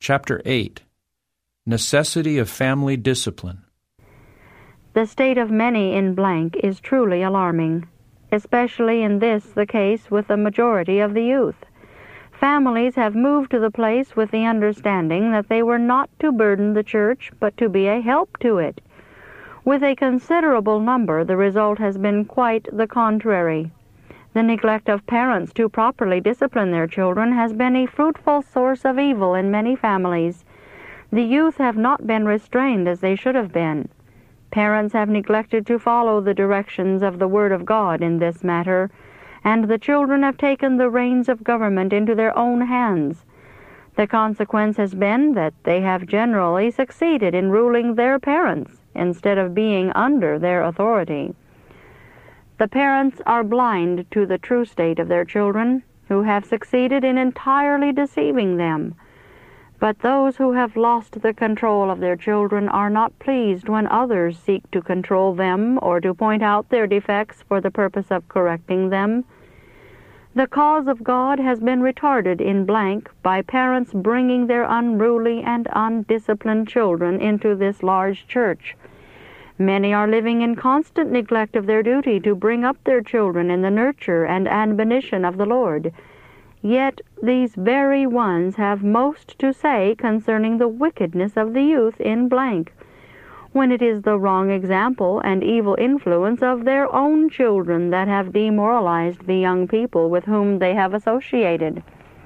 Chapter 8. Necessity of Family Discipline. The state of many in blank is truly alarming, especially in this the case with the majority of the youth. Families have moved to the place with the understanding that they were not to burden the church, but to be a help to it. With a considerable number, the result has been quite the contrary. The neglect of parents to properly discipline their children has been a fruitful source of evil in many families. The youth have not been restrained as they should have been. Parents have neglected to follow the directions of the Word of God in this matter, and the children have taken the reins of government into their own hands. The consequence has been that they have generally succeeded in ruling their parents instead of being under their authority. The parents are blind to the true state of their children, who have succeeded in entirely deceiving them. But those who have lost the control of their children are not pleased when others seek to control them or to point out their defects for the purpose of correcting them. The cause of God has been retarded in blank by parents bringing their unruly and undisciplined children into this large church. Many are living in constant neglect of their duty to bring up their children in the nurture and admonition of the Lord. Yet these very ones have most to say concerning the wickedness of the youth in blank, when it is the wrong example and evil influence of their own children that have demoralized the young people with whom they have associated.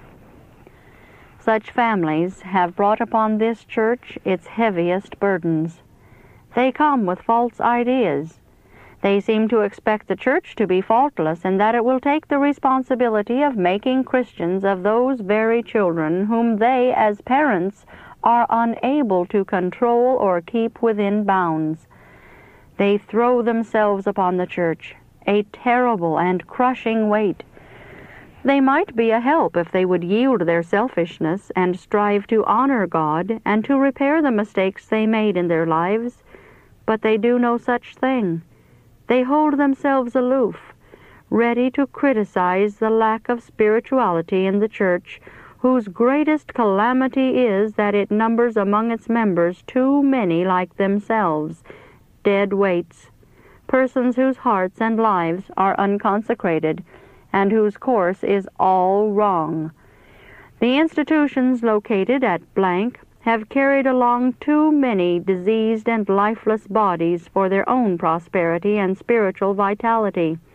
Such families have brought upon this church its heaviest burdens. They come with false ideas. They seem to expect the church to be faultless and that it will take the responsibility of making Christians of those very children whom they, as parents, are unable to control or keep within bounds. They throw themselves upon the church, a terrible and crushing weight. They might be a help if they would yield their selfishness and strive to honor God and to repair the mistakes they made in their lives, but they do no such thing. They hold themselves aloof, ready to criticize the lack of spirituality in the church, whose greatest calamity is that it numbers among its members too many like themselves, dead weights, persons whose hearts and lives are unconsecrated, and whose course is all wrong. The institutions located at blank have carried along too many diseased and lifeless bodies for their own prosperity and spiritual vitality.